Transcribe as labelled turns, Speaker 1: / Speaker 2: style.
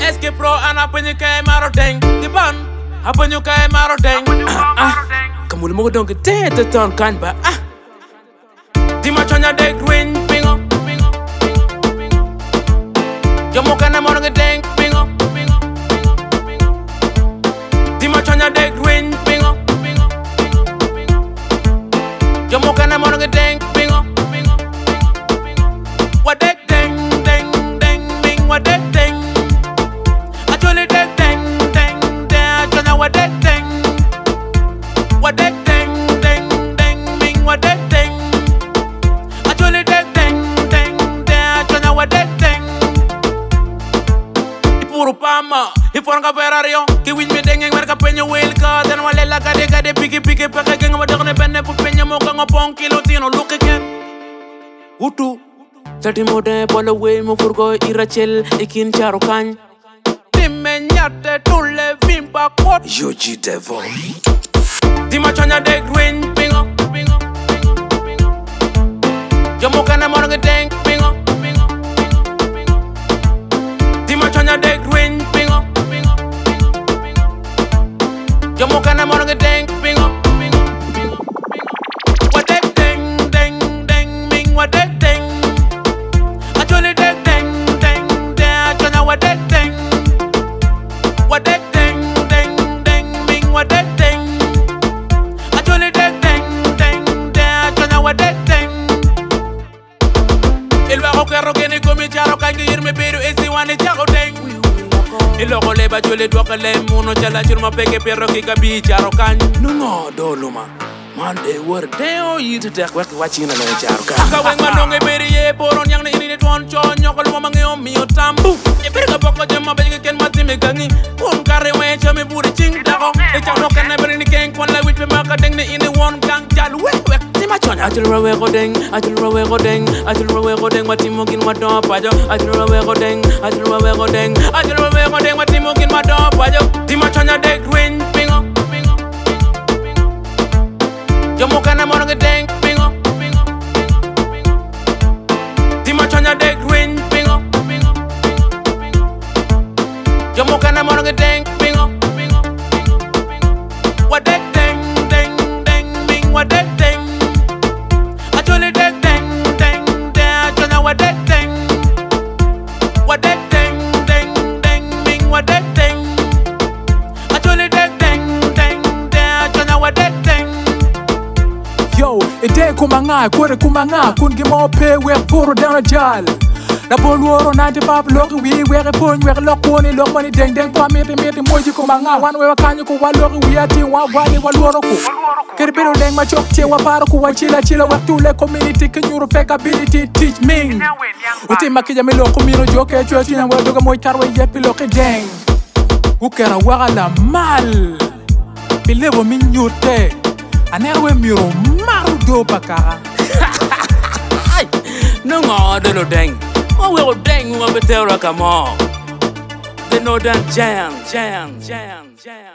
Speaker 1: Eski pro ana penyu kay maro deng di ban apenyu kay maro deng kamul mo dong ke te ton kan ba di ma chonya deg win pingo jomo kana mo nge deng pingo di ma chonya deg win pingo jomo kana mo nge deng pingo what deg deng deng deng ming what deg deng actually deg deng deng deng chonya what deg deng what deg deng deng deng ming what deg deng actually deg deng deng deng chonya what deg deng puro pama iforanga verario ki win me deng mer ka penyo wel ka den wale la ka de piki piki pa ka nga wadone benne pu penyo mo ka ngopon kilo tino look again utu tati mode polo we mo furgo irachel ikin charo kan timme nyate tulle vimpa kot
Speaker 2: Yoji Devil.
Speaker 1: di ma chonya de green pingo jomo kana mo nga deng pingo di ma chonya de green pingo jomo kana mo nga deng pingo what deg deng deng deng ming what deg deng actually deg deng deng deng chonya what deg deng what deg deng deng deng ming what deg deng actually deg deng deng deng chonya what deg deng il va rocker gene come charo kan irme peru e si wane charo deng il logo le ba jole do ka le muno chala chirma peke perro ki kabi charo kan no doluma man de word de o yite tek wek wachina le charo kan ka wen manonge beri e boron yang ne ini ton cho nyokol mo mangi o mi o tambu e per ka bokko jema ba ken matime gangi pon kare we chame buri ching dago e chano kan ne beri ni ken kon la wit be maka deng ne ini won gang jal wek ti ma chonya atul rawe go deng atul rawe go deng atul rawe go deng watimo kin wato pajo atul rawe go deng atul rawe go deng atul rawe go deng watimo kin wato pajo ti ma chonya de green pingo jomo kana mo nga deng pingo di ma chonya de green pingo jomo kana mo nga deng pingo what deg deng deng deng ming what deg deng actually deg deng deng deng chonya what deg deng what deg deng deng deng ming what deg deng actually deg deng deng deng chonya what deg deng
Speaker 3: Yo, ide kumanga, kore kumanga, kun gimo pe we puro down a jal. Na bon woro 95 lok we pon we lok poni lok money deng deng kwa mete moji kumanga wan we wakanyo ko walok we ati wa wale waloro ko. Kerbero deng ma chok che wa paro ko wa chila wa tule community kenyuro fake ability teach me. Uti makija me lok miro joke chwa tina wa doga moy tarwa yepi lok deng. Ukera wala mal. Bilevo minyute. Anerwe miro maru do pakara.
Speaker 1: No de lo deng. Oh we go deng we betero kamo. They know that jam.